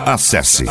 Acesse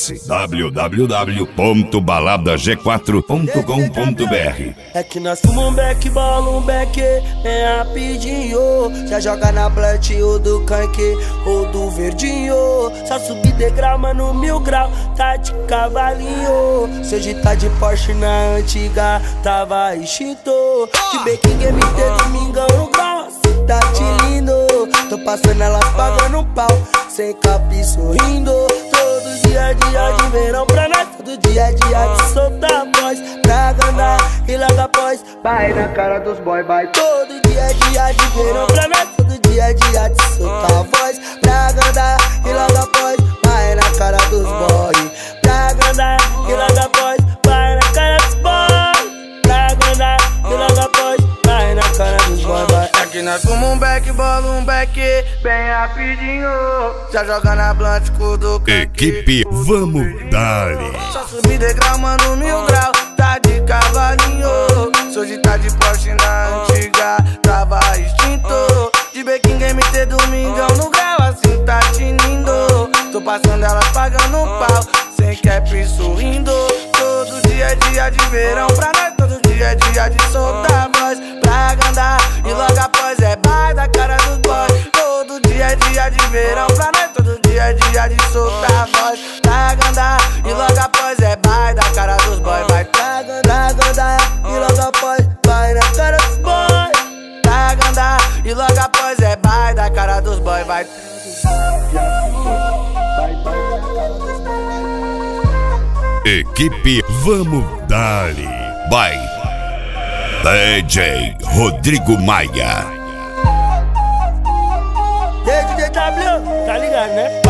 www.baladag4.com.br. É que nós fumamos um beck, bola um beck, bem rapidinho. Já joga na plant ou do canque ou do verdinho. Só subir degrau, mano, 1000 grau, tá de cavalinho. Se hoje tá de Porsche na antiga, tava extinto. De Bequim MT, domingão no carro, tá te lindo. Tô passando elas pagando um pau, sem cap e sorrindo. Todo dia de verão pra nós, todo dia de soltar a voz. Pra andar e logo após, vai na cara dos boy, vai. Todo dia de verão pra nós, todo dia de soltar a voz. Pra andar e logo após, vai na cara dos boy. Pra andar e logo após, vai na cara dos boy. Pra andar e logo após, vai na cara dos boy, vai. Que nós fumamos um beck, bola um beck, bem rapidinho. Já joga na blunt com do Equipe Vamos Dali. Só subir degrau, mano, 1000 grau, tá de cavalinho. Se hoje tá de Porsche na antiga, tava extinto. De Bequim MT, domingão no grau, assim tá tinindo. Tô passando elas pagando um pau, sem cap e sorrindo. Todo dia de verão pra nós, todo dia de soltar a voz. Pra andar e logo após é bai da cara dos boy. Todo dia de verão pra nós, todo dia de soltar a voz. Pra andar e logo após é bai da cara dos boy. Vai pra andar e logo após vai na cara dos boy. Pra andar e logo após é bai da cara dos boy. Vai. Equipe Vamos Dali. By DJ Rodrigo Maia. DJ W, tá ligado, né?